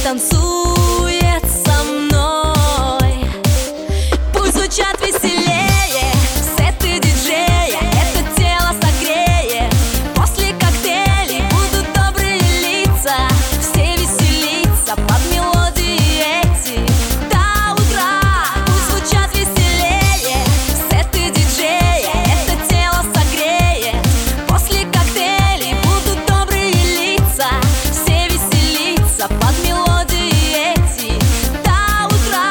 танцует со мной. Пусть звучат веселее сеты диджея, это тело согреет. После коктейлей будут добрые лица, все веселиться под мелодии эти до утра. Пусть звучат веселее сеты диджея, это тело согреет. После коктейлей будут добрые лица, все веселиться под мелодии эти до утра.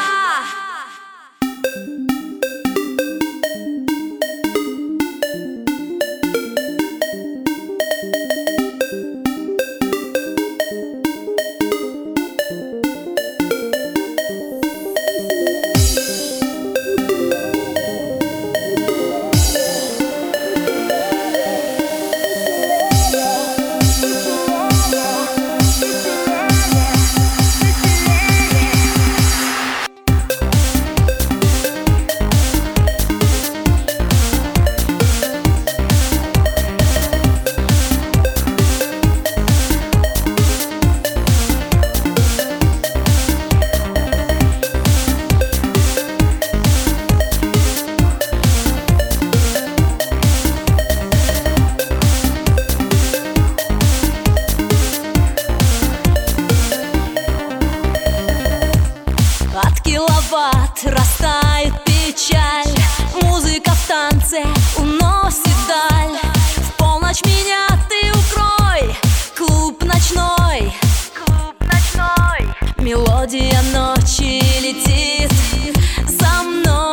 От киловатт растает печаль, музыка в танце уносит даль. В полночь меня ты укрой, клуб ночной, мелодия ночи летит за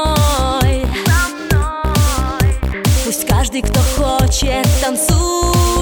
мной. Пусть каждый, кто хочет, танцует.